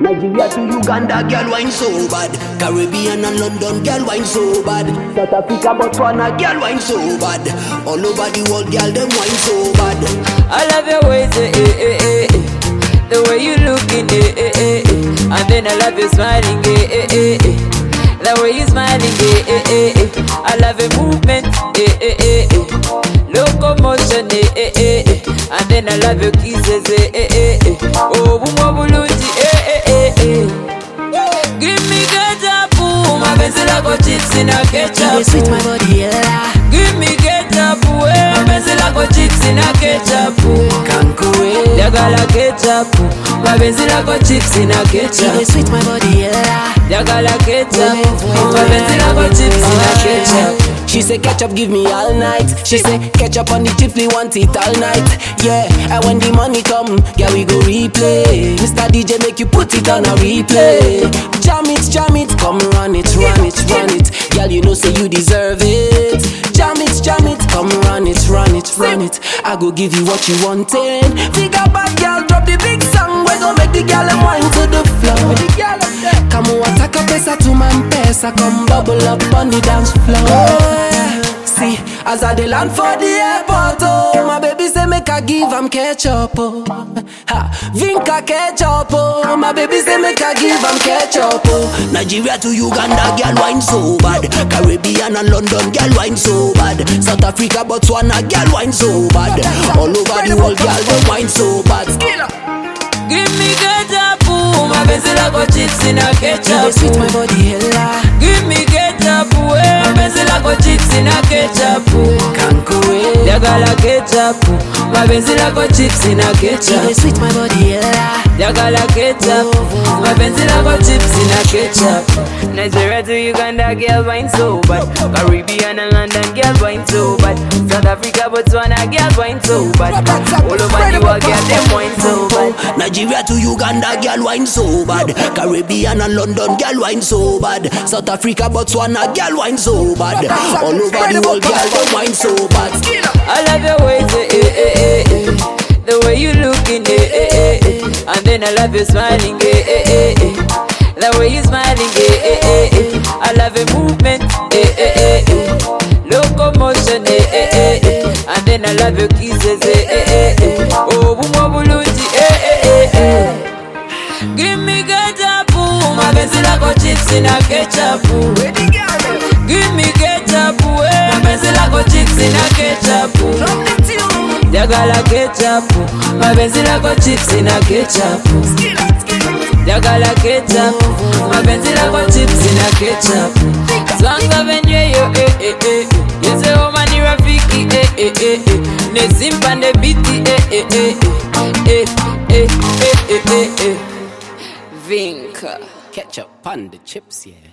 Nigeria to Uganda, girl wine so bad. Caribbean and London, girl wine so bad. South Africa, Botswana, girl wine so bad. All over the world, girl them wine so bad. I love your ways, the way you looking, and then I love you smiling, the way you smiling, I love your movement, locomotion, and then I love your kisses, oh, bumabuluji, give me ketchup, my pencil I got chips in a ketchup. Sweet my body, yeah. Give me ketchup, my pencil I got chips in a ketchup. Jagala ketchup, my pencil I got chips in a ketchup. Sweet my body, yeah. Jagala ketchup, my pencil I got chips in a ketchup. She say ketchup give me all night. She say ketchup on the chips, we want it all night. Yeah, and when the money come, yeah we go replay. Mr. DJ make you put it on a replay. Jam it, come run it, run it, run it. Girl, you know say you deserve it. Jam it, come run it, run it, run it. I go give you what you wanted. Figure back, girl, drop the big song. We gon' make the girl and wine to the floor. Come on, attack a pesa to my pesa. Come bubble up on the dance floor. See, as I dey land for the airport, oh, my baby say make I give am ketchup, oh. Ha, Vinca ketchup, oh, my baby say make I give am ketchup, oh. Nigeria to Uganda, girl wine so bad. Caribbean and London, girl wine so bad. South Africa, Botswana, girl wine so bad. All over the world, girl them wine so bad. Give me ketchup, my pencil I got chips in a ketchup. Sweet my body, hella. Give me ketchup, my pencil I got chips in a ketchup. Jagala ketchup, my pencil I got chips in a ketchup. Sweet my body, hella. Jagala ketchup, my pencil I got chips in a ketchup. Nigeria to Uganda, girl wine so bad. Caribbean and London, girl wine so bad. South Africa, Botswana, girl wine so bad. All over the world, girl them wine so bad. Nigeria to Uganda, girl wine so bad. Caribbean and London, girl wine so bad. South Africa, Botswana, girl wine so bad. All over the world, girl them wine so bad. I love your ways, the way you looking, and then I love you smiling, the way you smiling, I love your movement, locomotion, and then I love your kisses, oh, bumabuluji, give me ketchup, my pencil I got chips in a ketchup. Give me ketchup, my pencil I got chips in a ketchup. Jagala ketchup, my pencil I got chips in a ketchup. Jagala ketchup, my pencil I got chips in a ketchup. Songs of enjoy you, you say oh mani rafiki, ne simpan de biti, Vinca Ketchup on the chips, yeah.